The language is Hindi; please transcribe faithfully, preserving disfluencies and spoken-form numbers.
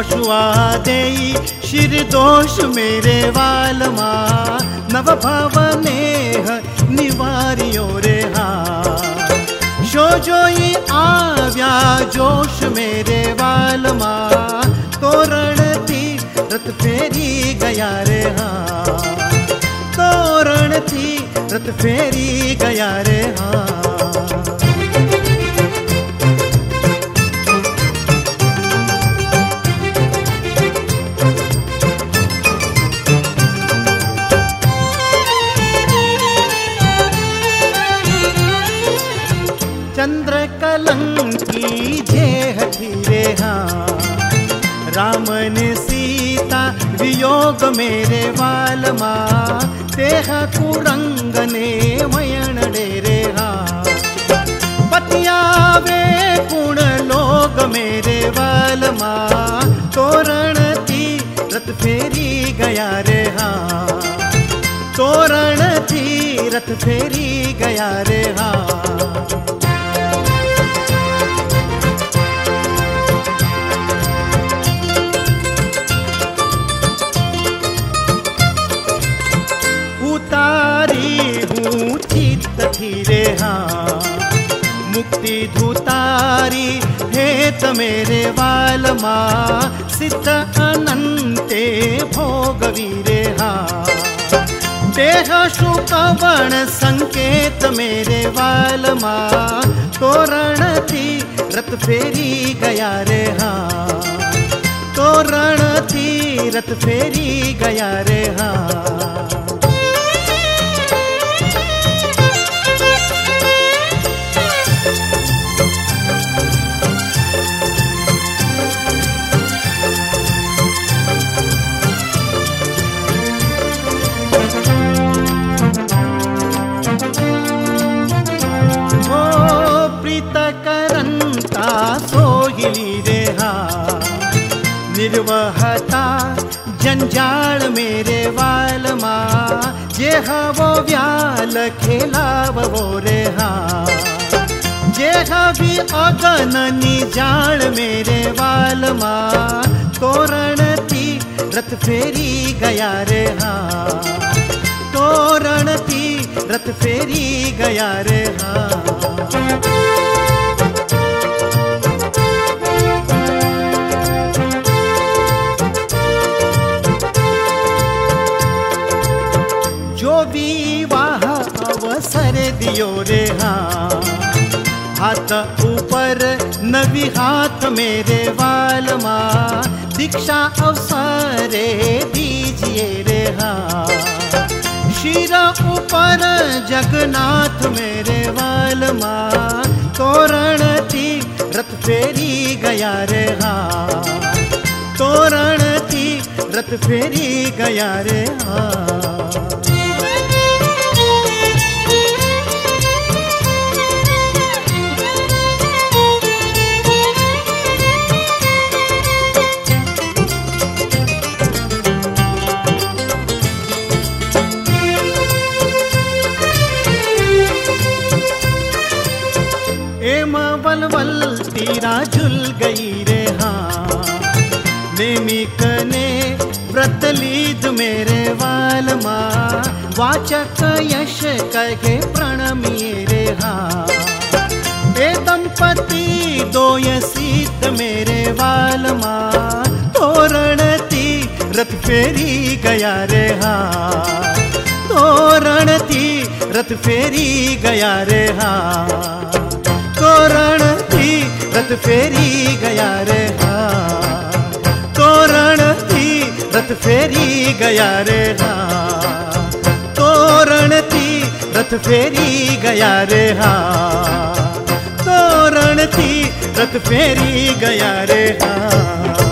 पशुआ देई शिर दोष मेरे वालमा नव भावनेह निवारियो रे हा शो जोई आव्या जोश मेरे वालमा तोरण थी रथ फेरी गया रे हा तोरण थी रथ फेरी गया रे हा चंद्र कलंकी जेह धीरे हा राम ने सीता वियोग मेरे वालमा तेह कुरंग ने मयण डेरे हा पतियावे गुण लोग मेरे वालमा तोरण थी रथ फेरी गया रे हा तोरण थी रथ फेरी गया रे हा धीरे हा मुक्ति धुतारी हेत मेरे वालमा सिद्ध अनंते भोगवीरे हा देह शुकवण संकेत मेरे वालमा तोरण थी रथ फेरी गया रे हा तोरण थी रथ फेरी गया रे हा निर्वहता जंजाल मेरे वालमा जे वो व्याल खेलाव वो रे हा जे भी अगन निजाल मेरे वालमा तोरण थी रथ फेरी गया रे हा तोरण थी रथ फेरी गया रे हा विवाह अवसर दियो रे हा हाथ ऊपर नवी हाथ मेरे वालमा दीक्षा अवसरे दीजिए रे हा शिर ऊपर जगन्नाथ मेरे वालमा तोरण थी रथ फेरी गया रे हा तोरण थी रथ फेरी गया रे हा वल तीरा झुल गई रे हाँ नेमिक ने व्रत लीद मेरे वालमा वाचक यश कहे प्रणमिए रे हाँ ए दंपति दोय सीत मेरे वालमा तोरण थी रथ फेरी गया रे हाँ तोरण थी रथ फेरी गया रे हाँ तोरण थी रथ फेरी गया रे हाँ तोरण थी रथ फेरी गया रे हाँ तोरण थी रथ फेरी गया रे हाँ तोरण थी रथ फेरी गया रे हाँ।